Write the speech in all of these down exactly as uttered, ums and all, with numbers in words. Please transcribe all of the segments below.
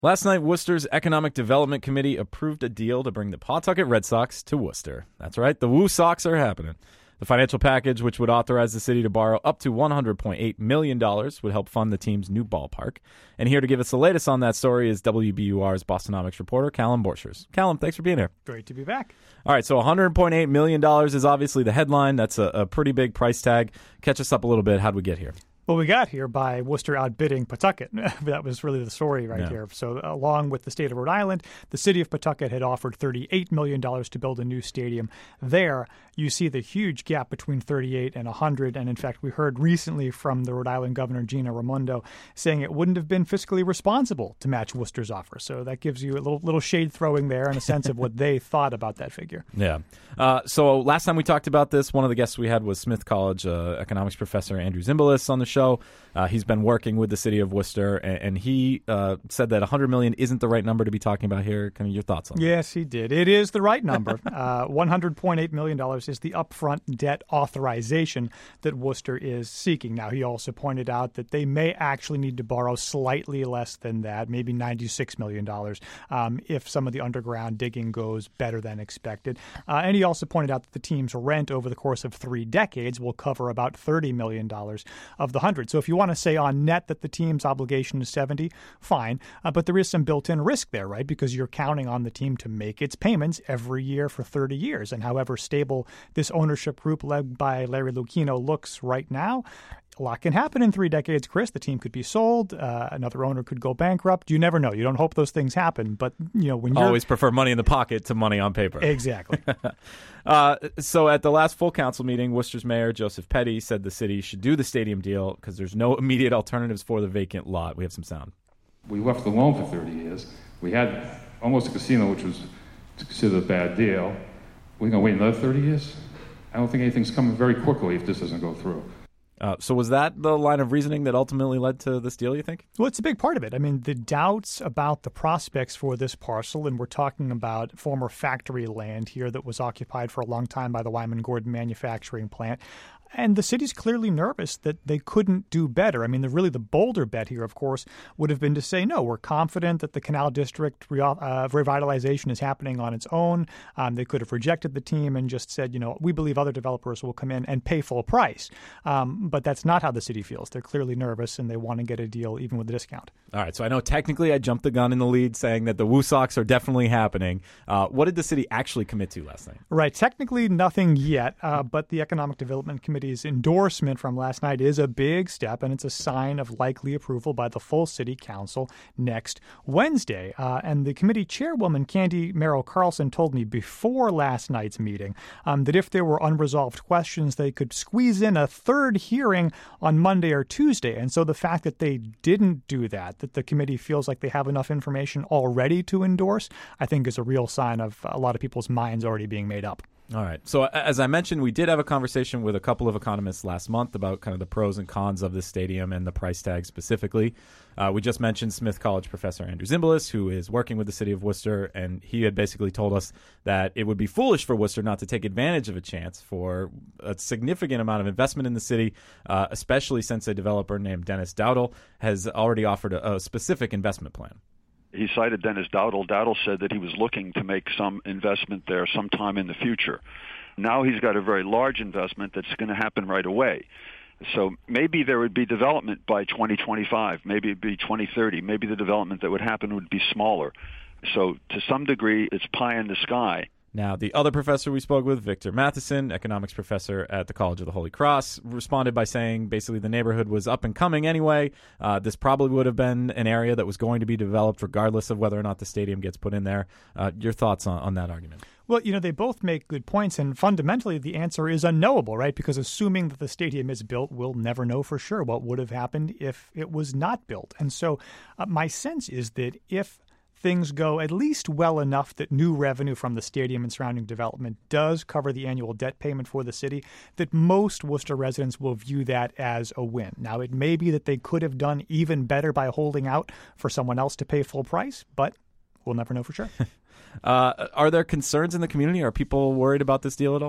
Last night, Worcester's Economic Development Committee approved a deal to bring the Pawtucket Red Sox to Worcester. That's right, the Woo Sox are happening. The financial package, which would authorize the city to borrow up to one hundred point eight million dollars, would help fund the team's new ballpark. And here to give us the latest on that story is W B U R's Bostonomics reporter, Callum Borchers. Callum, thanks for being here. Great to be back. All right, so one hundred point eight million dollars is obviously the headline. That's a, a pretty big price tag. Catch us up a little bit. How'd we get here? Well, we got here by Worcester outbidding Pawtucket. That was really the story right yeah. here. So along with the state of Rhode Island, the city of Pawtucket had offered thirty-eight million dollars to build a new stadium. There, you see the huge gap between thirty-eight and one hundred. And in fact, we heard recently from the Rhode Island Governor, Gina Raimondo, saying it wouldn't have been fiscally responsible to match Worcester's offer. So that gives you a little, little shade throwing there and a sense of what they thought about that figure. Yeah. Uh, so last time we talked about this, one of the guests we had was Smith College uh, economics professor Andrew Zimbalist on the show. Uh, he's been working with the city of Worcester, and, and he uh, said that one hundred million dollars isn't the right number to be talking about here. Kind of your thoughts on that? Yes, he did. It is the right number. uh, one hundred point eight million dollars is the upfront debt authorization that Worcester is seeking. Now, he also pointed out that they may actually need to borrow slightly less than that, maybe ninety-six million dollars, um, if some of the underground digging goes better than expected. Uh, and he also pointed out that the team's rent over the course of three decades will cover about thirty million dollars of the one hundred. So if you want to say on net that the team's obligation is seventy, fine. Uh, but there is some built-in risk there, right? Because you're counting on the team to make its payments every year for thirty years. And however stable this ownership group led by Larry Lucchino looks right now, a lot can happen in three decades, Chris. The team could be sold. Uh, another owner could go bankrupt. You never know. You don't hope those things happen. But, you know, when you always prefer money in the pocket to money on paper. Exactly. uh, so at the last full council meeting, Worcester's mayor, Joseph Petty, said the city should do the stadium deal because there's no immediate alternatives for the vacant lot. We have some sound. We left the loan for thirty years. We had almost a casino, which was considered a bad deal. We're going to wait another thirty years? I don't think anything's coming very quickly if this doesn't go through. Uh, so was that the line of reasoning that ultimately led to this deal, you think? Well, it's a big part of it. I mean, the doubts about the prospects for this parcel, and we're talking about former factory land here that was occupied for a long time by the Wyman Gordon manufacturing plant. And the city's clearly nervous that they couldn't do better. I mean, the really the bolder bet here, of course, would have been to say, no, we're confident that the Canal District re- uh, revitalization is happening on its own. Um, they could have rejected the team and just said, you know, we believe other developers will come in and pay full price. Um, but that's not how the city feels. They're clearly nervous, and they want to get a deal even with a discount. All right, so I know technically I jumped the gun in the lead saying that the Woo Sox are definitely happening. Uh, what did the city actually commit to last night? Right, technically nothing yet, uh, but the Economic Development Committee Committee's endorsement from last night is a big step, and it's a sign of likely approval by the full city council next Wednesday. Uh, and the committee chairwoman, Candy Merrill Carlson, told me before last night's meeting um, that if there were unresolved questions, they could squeeze in a third hearing on Monday or Tuesday. And so the fact that they didn't do that, that the committee feels like they have enough information already to endorse, I think is a real sign of a lot of people's minds already being made up. All right. So as I mentioned, we did have a conversation with a couple of economists last month about kind of the pros and cons of this stadium and the price tag specifically. Uh, we just mentioned Smith College professor Andrew Zimbalist, who is working with the city of Worcester, and he had basically told us that it would be foolish for Worcester not to take advantage of a chance for a significant amount of investment in the city, uh, especially since a developer named Dennis Dowdle has already offered a, a specific investment plan. He cited Dennis Dowdle. Dowdle said that he was looking to make some investment there sometime in the future. Now he's got a very large investment that's going to happen right away. So maybe there would be development by twenty twenty-five, maybe it'd be twenty thirty, maybe the development that would happen would be smaller. So to some degree, it's pie in the sky. Now, the other professor we spoke with, Victor Matheson, economics professor at the College of the Holy Cross, responded by saying basically the neighborhood was up and coming anyway. Uh, this probably would have been an area that was going to be developed regardless of whether or not the stadium gets put in there. Uh, your thoughts on, on that argument? Well, you know, they both make good points, and fundamentally the answer is unknowable, right? Because assuming that the stadium is built, we'll never know for sure what would have happened if it was not built. And so uh, my sense is that if things go at least well enough that new revenue from the stadium and surrounding development does cover the annual debt payment for the city, that most Worcester residents will view that as a win. Now, it may be that they could have done even better by holding out for someone else to pay full price, but we'll never know for sure. uh, are there concerns in the community? Are people worried about this deal at all?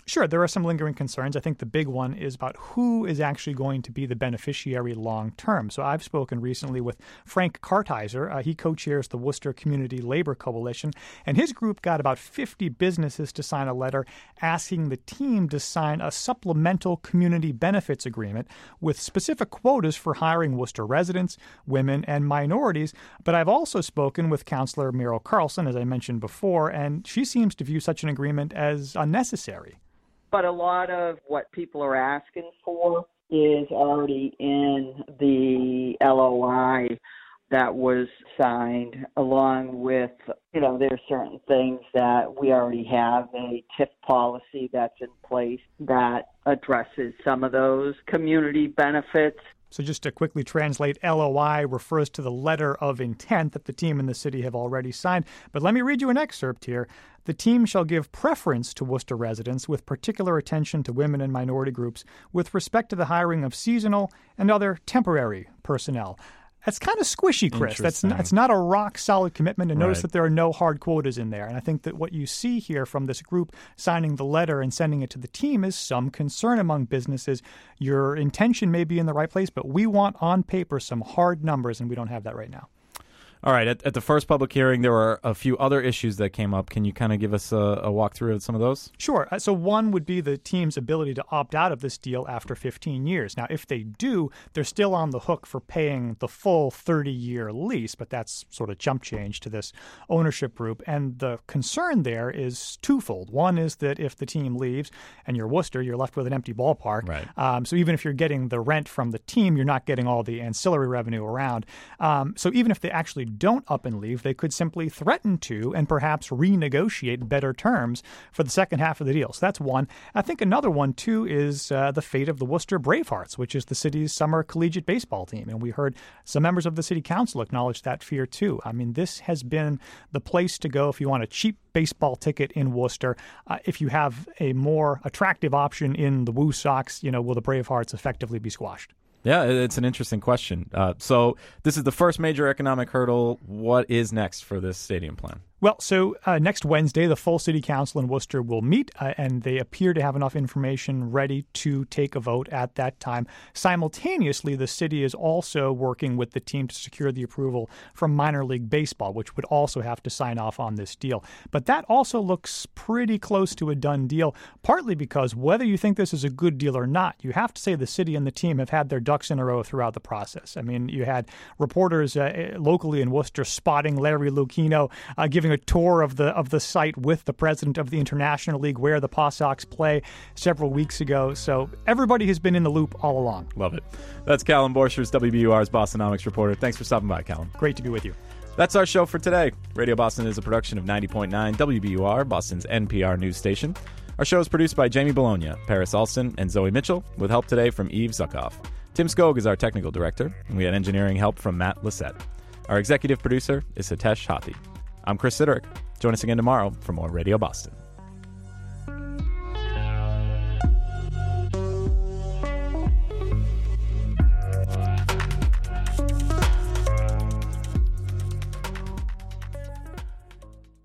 Sure, there are some lingering concerns. I think the big one is about who is actually going to be the beneficiary long term. So I've spoken recently with Frank Kartheiser. Uh, he co-chairs the Worcester Community Labor Coalition, and his group got about fifty businesses to sign a letter asking the team to sign a supplemental community benefits agreement with specific quotas for hiring Worcester residents, women, and minorities. But I've also spoken with Councilor Merrill Carlson, as I mentioned before, and she seems to view such an agreement as unnecessary. But a lot of what people are asking for is already in the L O I that was signed, along with, you know, there are certain things that we already have a T I F policy that's in place that addresses some of those community benefits. So just to quickly translate, L O I refers to the letter of intent that the team and the city have already signed. But let me read you an excerpt here. The team shall give preference to Worcester residents with particular attention to women and minority groups with respect to the hiring of seasonal and other temporary personnel. That's kind of squishy, Chris. That's not, it's not a rock-solid commitment. And notice Right. that there are no hard quotas in there. And I think that what you see here from this group signing the letter and sending it to the team is some concern among businesses. Your intention may be in the right place, but we want on paper some hard numbers, and we don't have that right now. All right. At, at the first public hearing, there were a few other issues that came up. Can you kind of give us a, a walkthrough of some of those? Sure. So one would be the team's ability to opt out of this deal after fifteen years. Now, if they do, they're still on the hook for paying the full thirty-year lease, but that's sort of chump change to this ownership group. And the concern there is twofold. One is that if the team leaves and you're Worcester, you're left with an empty ballpark. Right. Um, so even if you're getting the rent from the team, you're not getting all the ancillary revenue around. Um, so even if they actually don't up and leave, they could simply threaten to and perhaps renegotiate better terms for the second half of the deal. So that's one. I think another one, too, is uh, the fate of the Worcester Bravehearts, which is the city's summer collegiate baseball team. And we heard some members of the city council acknowledge that fear, too. I mean, this has been the place to go if you want a cheap baseball ticket in Worcester. Uh, if you have a more attractive option in the Woo Sox, you know, will the Bravehearts effectively be squashed? Yeah, it's an interesting question. Uh, so this is the first major economic hurdle. What is next for this stadium plan? Well, so uh, next Wednesday, the full city council in Worcester will meet, uh, and they appear to have enough information ready to take a vote at that time. Simultaneously, the city is also working with the team to secure the approval from minor league baseball, which would also have to sign off on this deal. But that also looks pretty close to a done deal, partly because whether you think this is a good deal or not, you have to say the city and the team have had their ducks in a row throughout the process. I mean, you had reporters uh, locally in Worcester spotting Larry Lucchino uh, giving a tour of the of the site with the president of the International League where the Paw Sox play several weeks ago. So everybody has been in the loop all along. Love it. That's Callum Borchers, W B U R's Bostonomics reporter. Thanks for stopping by, Callum. Great to be with you. That's our show for today. Radio Boston is a production of ninety point nine W B U R, Boston's N P R news station. Our show is produced by Jamie Bologna, Paris Alston, and Zoe Mitchell, with help today from Eve Zuckoff. Tim Skog is our technical director, and we had engineering help from Matt Lissette. Our executive producer is Hitesh Hathi. I'm Chris Siderick. Join us again tomorrow for more Radio Boston.